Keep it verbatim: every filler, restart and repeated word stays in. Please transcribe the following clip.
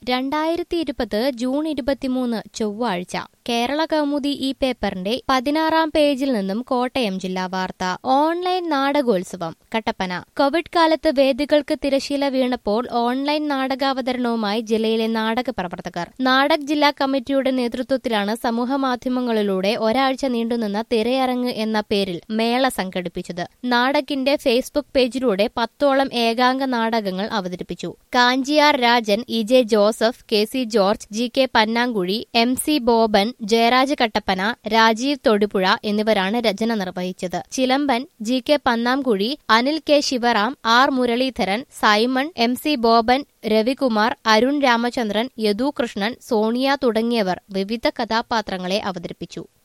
രണ്ടായിരത്തി ഇരുപത് ജൂൺ ഇരുപത്തിമൂന്ന് ചൊവ്വാഴ്ച കേരള കൗമുദി ഈ പേപ്പറിന്റെ പതിനാറാം പേജിൽ നിന്നും കോട്ടയം ജില്ലാ വാർത്ത. ഓൺലൈൻ നാടകോത്സവം കട്ടപ്പന. കോവിഡ് കാലത്ത് വേദികൾക്ക് തിരശീല വീണപ്പോൾ ഓൺലൈൻ നാടകാവതരണവുമായി ജില്ലയിലെ നാടക പ്രവർത്തകർ. നാടക് ജില്ലാ കമ്മിറ്റിയുടെ നേതൃത്വത്തിലാണ് സമൂഹമാധ്യമങ്ങളിലൂടെ ഒരാഴ്ച നീണ്ടുനിന്ന തിരയരങ്ങ് എന്ന പേരിൽ മേള സംഘടിപ്പിച്ചത്. നാടകിന്റെ ഫേസ്ബുക്ക് പേജിലൂടെ പത്തോളം ഏകാംഗ നാടകങ്ങൾ അവതരിപ്പിച്ചു. Kanchiyar Rajan, E J Joseph, K C George, G K Pannankuzhi, M C Boban, Jayaraj Kattappana, Rajeev Thodupuzha എന്നിവരാണ് രചന നിർവഹിച്ചത്. Chilamban, G K Pannamkuzhi, Anil K Sivaram, R Muraleedharan, Simon, M C Boban, Ravikumar, Arun Ramachandran, Yadu Krishnan, Sonia തുടങ്ങിയവർ വിവിധ കഥാപാത്രങ്ങളെ അവതരിപ്പിച്ചു.